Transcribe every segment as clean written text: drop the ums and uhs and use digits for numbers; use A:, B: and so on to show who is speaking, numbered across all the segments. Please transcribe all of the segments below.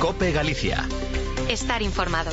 A: COPE Galicia.
B: Estar informado.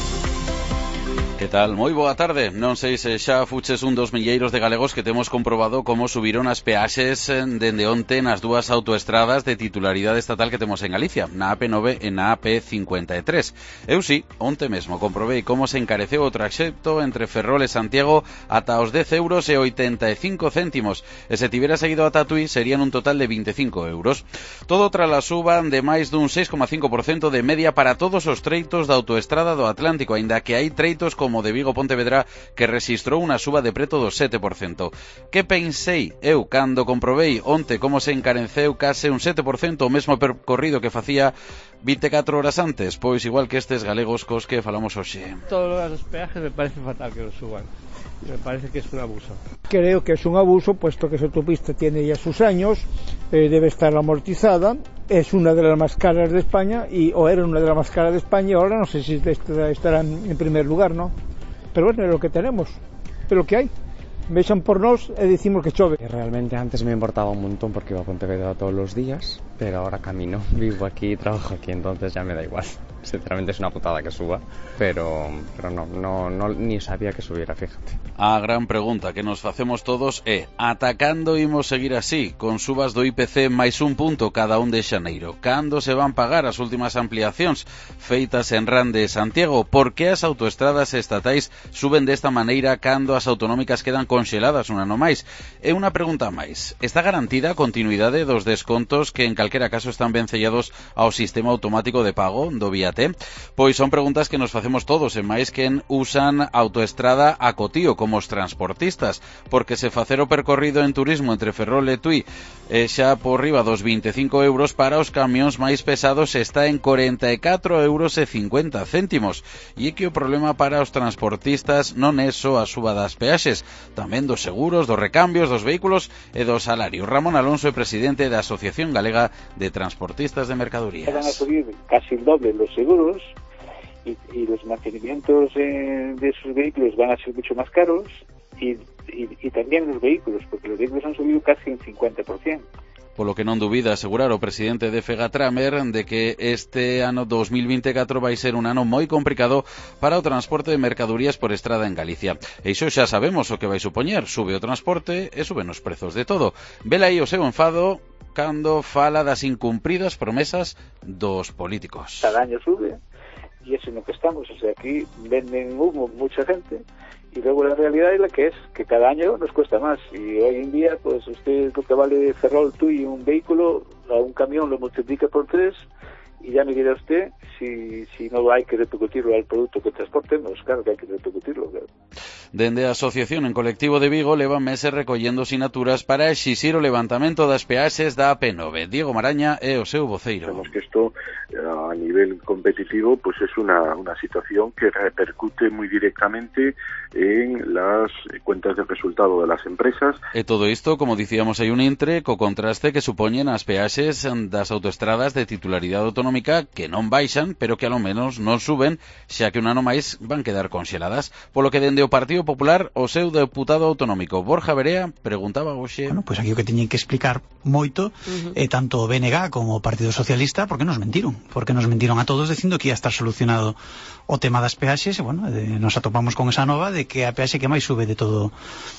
C: Que tal? Moi boa tarde. Non sei se xa fuches un dos milleiros de galegos que temos comprobado como subiron as peaxes dende onte nas dúas autoestradas de titularidade estatal que temos en Galicia, na AP9 e na AP53. Eu sí, onte mesmo comprobei como se encareceu o traxecto entre Ferrol e Santiago ata os 10 euros e 85 céntimos, e se tivera seguido ata Tui serían un total de 25 euros. Todo tras a suba de máis dun 6,5% de media para todos os treitos da autoestrada do Atlántico, aínda que hai treitos como de Vigo-Pontevedra que rexistrou unha suba de preto do 7%. Que pensei eu cando comprobei onte como se encareceu case un 7% o mesmo percorrido que facía 24 horas antes? Pois igual que estes galegos cos que falamos hoxe.
D: Todos os peajes me parece fatal que los suban. Me parece que es un abuso.
E: Creo que es un abuso, puesto que esa autopista tiene ya sus años, debe estar amortizada, es una de las más caras de España, o era una de las más caras de España, ahora no sé si estará en primer lugar, ¿no? Pero bueno, es lo que tenemos, es lo que hay. Vexan por nós e decimos que chove.
F: Realmente antes me importaba un montón porque iba a Pontevedra todos los días, pero ahora camino, vivo aquí, trabajo aquí, entonces ya me da igual. Sinceramente es una putada que suba, pero no ni sabía que subiera, fíjate.
C: A gran pregunta que nos facemos todos é: ata cando imos seguir así, con subas do IPC máis un punto cada 1 de xaneiro? Cando se van pagar as últimas ampliacións feitas en RAN de Santiago? Por que as autoestradas estatais suben desta maneira cando as autonómicas quedan conxeladas un ano máis? É unha pregunta máis. Está garantida a continuidade dos descontos que en calquera caso están vencellados ao sistema automático de pago do VIAT? Pois son preguntas que nos facemos todos, e máis quen usan autoestrada a cotío como os transportistas, porque se facer o percorrido en turismo entre Ferrol e Tui xa por riba dos 25 euros, para os camións máis pesados está en 44,50 euros. E é que o problema para os transportistas non é só a suba das peaxes, tamén dos seguros, dos recambios dos vehículos e do salario. Ramón Alonso é presidente da Asociación Galega de Transportistas de Mercadorías.
G: Van a subir casi el doble los seguros y los mantenimientos de sus vehículos van a ser mucho más caros y también los vehículos, porque los vehículos han subido casi un 50%.
C: Polo que non dubida asegurar o presidente de Fegatramer de que este ano 2024 vai ser un ano moi complicado para o transporte de mercadorías por estrada en Galicia. E iso xa sabemos o que vai supoñer: sube o transporte e suben os prezos de todo. Vela aí o seu enfado cando fala das incumpridas promesas dos políticos.
G: Cada año sube y es en lo que estamos. O sea, aquí venden humo mucha gente y luego la realidad es la que es, que cada año nos cuesta más. Y hoy en día, pues usted lo que vale Ferrol, Tui, un vehículo, a un camión lo multiplica por 3 y ya me dirá usted si no hay que repercutirlo al producto que transportemos. Claro que hay que repercutirlo, claro.
C: Dende a Asociación en Colectivo de Vigo levan meses recollendo sinaturas para exixir o levantamento das peaxes da AP9. Diego Maraña é o seu voceiro.
H: Sabemos que isto a nivel competitivo pues es una situación que repercute muy directamente en las cuentas de resultado de las empresas.
C: E todo isto, como dicíamos, hai un intre co contraste que supoñen as peaxes das autoestradas de titularidade autonómica, que non baixan, pero que alo menos non suben, xa que un ano máis van quedar conxeladas. Polo que dende o Partido Popular, o seu deputado autonómico Borja Verea preguntaba hoxe...
I: Bueno, pois aquí o que teñen que explicar moito tanto o BNG como o Partido Socialista, porque nos mentiron a todos dicindo que ia estar solucionado o tema das peaxes, e bueno, nos atopamos con esa nova de que a peaxe que máis sube de todo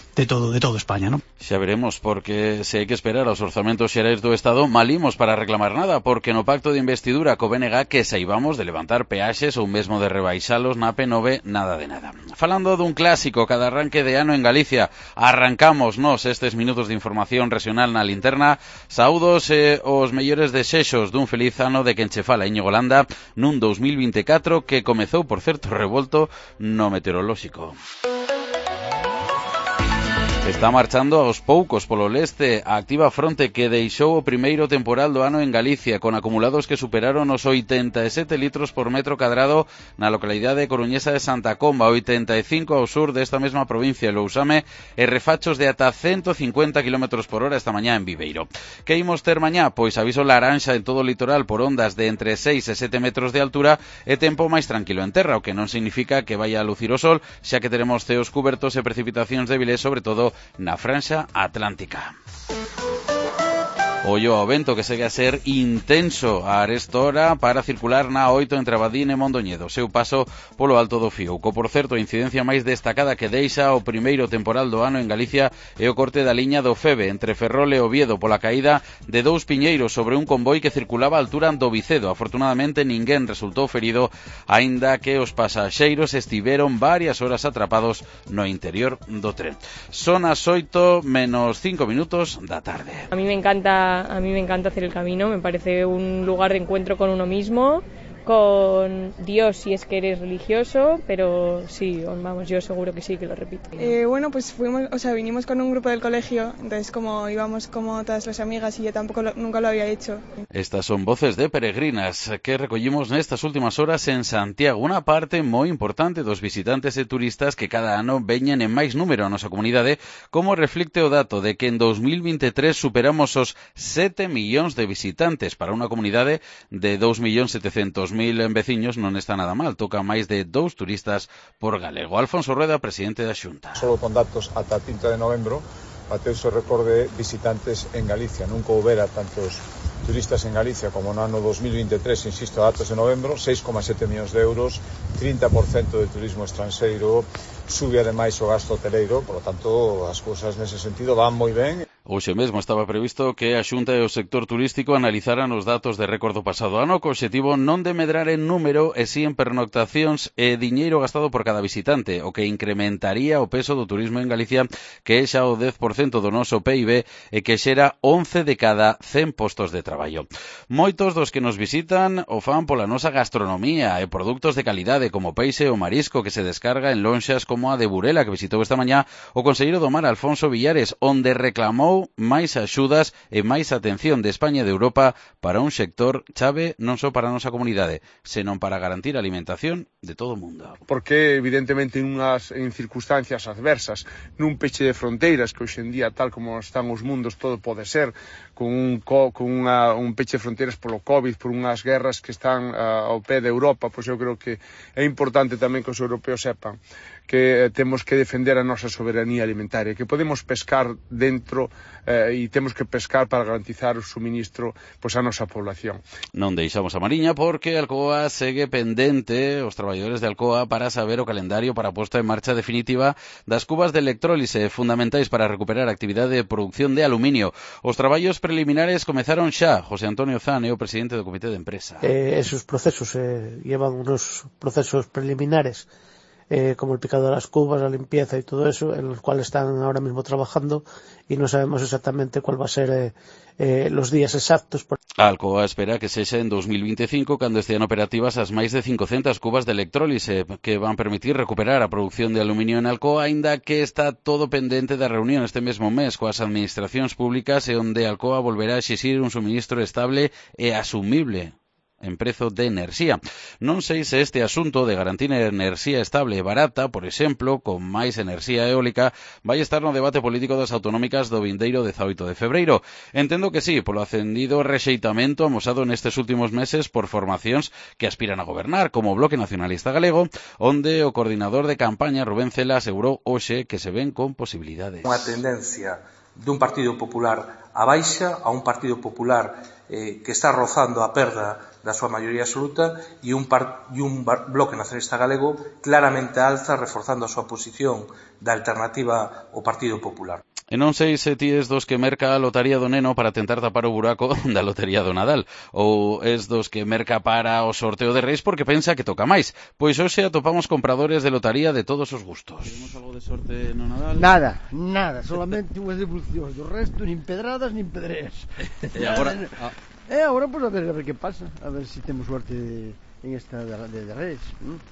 I: España, ¿no?
C: Xa veremos, porque se hai que esperar aos orzamentos xerais do Estado, malimos para reclamar nada, porque no pacto de investidura co BNG que saibamos de levantar peaxes ou mesmo de rebaixalos na AP9, nada de nada. Falando dun clásico cada arranque de ano en Galicia, arrancamos nos estes minutos de información regional na linterna. Saúdos e os mellores desexos dun feliz ano de quen che fala, Íñigo Landa, nun 2024 que comezou, por certo, revolto no meteorolóxico. Está marchando aos poucos polo leste a activa fronte que deixou o primeiro temporal do ano en Galicia, con acumulados que superaron os 87 litros por metro cadrado na localidade coruñesa de Santa Comba, 85 ao sur desta mesma provincia, Lousame, e refachos de ata 150 km por hora esta mañá en Viveiro. Que imos ter mañá? Pois aviso laranxa en todo o litoral por ondas de entre 6 e 7 metros de altura e tempo máis tranquilo en terra, o que non significa que vaya a lucir o sol, xa que teremos ceos cubertos e precipitacións débiles, sobre todo na franxa atlántica. Ollo ao vento que segue a ser intenso a arestora para circular na 8 entre Abadín e Mondoñedo. Seu paso polo Alto do Fiouco. Por certo, a incidencia máis destacada que deixa o primeiro temporal do ano en Galicia é o corte da liña do Feve entre Ferrol e Oviedo pola caída de 2 piñeiros sobre un convoi que circulaba a altura do Vicedo. Afortunadamente ninguén resultou ferido, aínda que os pasaxeiros estiveron varias horas atrapados no interior do tren. Son as 8 menos 5 minutos da tarde.
A: A mí me encanta hacer el camino, me parece un lugar de encuentro con uno mismo, con Dios si es que eres religioso, pero sí, vamos, yo seguro que sí, que lo repito.
B: Bueno, pues vinimos con un grupo del colegio, entonces como íbamos como todas las amigas y yo nunca lo había hecho.
C: Estas son voces de peregrinas que recollimos nestas últimas horas en Santiago, unha parte moi importante dos visitantes e turistas que cada ano veñen en máis número a nosa comunidade, como reflicte o dato de que en 2023 superamos os 7 millóns de visitantes para unha comunidade de 2.700.000 veciños. Non está nada mal, toca máis de 2 turistas por galego. Alfonso Rueda, presidente da Xunta.
J: Solo con datos ata 30 de novembro bateuse o récord de visitantes en Galicia. Nunca houbera tantos turistas en Galicia como no ano 2023, insisto, datos de novembro, 6,7 millóns de euros, 30% de turismo estranxeiro, sube ademais o gasto hoteleiro, por lo tanto as cousas nese sentido van moi ben.
C: Hoxe mesmo estaba previsto que a Xunta e o sector turístico analizaran os datos de récord do pasado ano, co obxectivo non de medrar en número e si en pernoctacións e diñeiro gastado por cada visitante, o que incrementaría o peso do turismo en Galicia, que é xa o 10% do noso PIB e que xera 11 de cada 100 postos de traballo. Moitos dos que nos visitan o fan pola nosa gastronomía e produtos de calidade como peixe ou marisco que se descarga en lonxas como a de Burela que visitou esta mañá o conselleiro do Mar Alfonso Villares, onde reclamou máis axudas e máis atención de España e de Europa para un sector chave non só para a nosa comunidade, senón para garantir a alimentación de todo o mundo.
K: Porque evidentemente en circunstancias adversas, nun peche de fronteiras que hoxe en día, tal como están os mundos, todo pode ser, con un peche de fronteiras polo COVID, por unhas guerras que están ao pé de Europa, pois eu creo que é importante tamén que os europeos sepan que temos que defender a nosa soberanía alimentaria, que podemos pescar dentro e temos que pescar para garantizar o suministro pois a nosa población.
C: Non deixamos a Mariña porque Alcoa segue pendente os traballadores de Alcoa para saber o calendario para a posta en marcha definitiva das cubas de electrólise fundamentais para recuperar a actividade de produción de aluminio. Os traballos preliminares comezaron xa. José Antonio Zan é o presidente do comité de empresa.
L: Esos procesos llevan unos procesos preliminares como el picado de las cubas, la limpieza y todo eso, en los cuales están ahora mismo trabajando y no sabemos exactamente cuál va a ser los días exactos.
C: Alcoa espera que sexa en 2025 cando estean operativas as máis de 500 cubas de electrólise que van permitir recuperar a produción de aluminio en Alcoa, aínda que está todo pendente da reunión este mesmo mes coas administracións públicas e onde Alcoa volverá a exixir un suministro estable e asumible en prezo de enerxía. Non sei se este asunto de garantir enerxía estable e barata, por exemplo, con máis enerxía eólica, vai estar no debate político das autonómicas do vindeiro 18 de febreiro. Entendo que sí, polo acendido rexeitamento amosado nestes últimos meses por formacións que aspiran a gobernar, como o Bloque Nacionalista Galego, onde o coordinador de campaña, Rubén Cela, asegurou hoxe que se ven con posibilidades.
M: Unha tendencia dun Partido Popular a baixa a un Partido Popular que está rozando a perda da súa maioría absoluta e un Bloque Nacionalista Galego claramente alza, reforzando a súa posición da alternativa ao Partido Popular.
C: E non sei se ti es dos que merca a lotaría do neno para tentar tapar o buraco da lotería do Nadal, ou es dos que merca para o sorteo de Reis porque pensa que toca máis. Pois hoxe atopamos compradores de lotaría de todos os gustos.
N: Temos algo de sorte no Nadal?
O: Nada, solamente unhas devolucións, do resto nin pedradas nin pedreas.
N: E agora...
O: agora pues a ver que pasa, a ver si temos suerte en esta de Reis.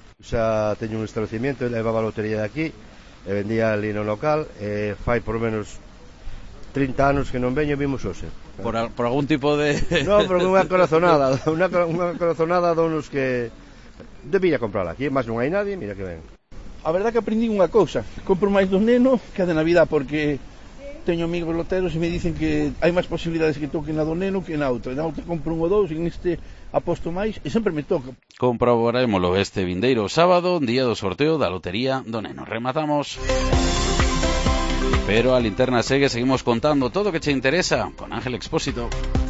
O: Xa teño un establecimiento, levaba a lotería de aquí, e vendía ali no local, fai por menos 30 anos que non veño e vimos hoxe.
C: Por algún tipo de...
O: No, pero unha corazonada, unha corazonada donos que debía comprar aquí, mas non hai nadie, mira que ven.
N: A verdade que aprendí unha cousa, compro máis do neno que a de Navidad, porque teño amigos loteros e me dicen que hai máis posibilidades que toquen na do neno que na outra. Na outra compro un ou dous, en este aposto máis e sempre me toca.
C: Comprobarémolo este vindeiro sábado, día do sorteo da lotería do neno. Rematamos. Pero a linterna segue, seguimos contando todo o que che interesa con Ángel Expósito.